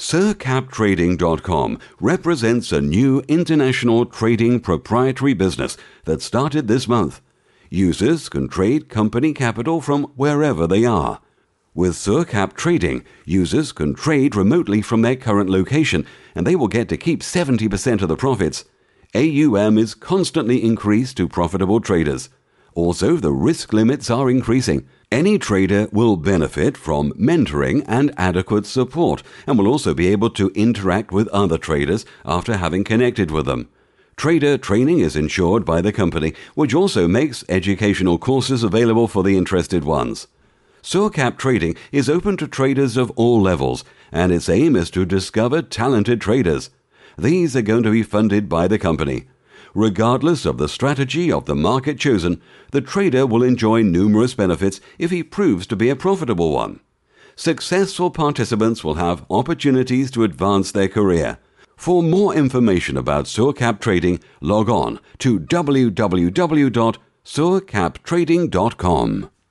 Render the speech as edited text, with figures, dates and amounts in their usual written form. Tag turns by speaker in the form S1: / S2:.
S1: SirCapTrading.com represents a new international trading proprietary business that started this month. Users can trade company capital from wherever they are. With SirCap Trading, users can trade remotely from their current location, and they will get to keep 70% of the profits. AUM is constantly increased to profitable traders. Also, the risk limits are increasing. Any trader will benefit from mentoring and adequate support, and will also be able to interact with other traders after having connected with them. Trader training is insured by the company, which also makes educational courses available for the interested ones. SirCap Trading is open to traders of all levels, and its aim is to discover talented traders. These are going to be funded by the company. Regardless of the strategy of the market chosen, the trader will enjoy numerous benefits if he proves to be a profitable one. Successful participants will have opportunities to advance their career. For more information about SirCap Trading, log on to www.sircaptrading.com.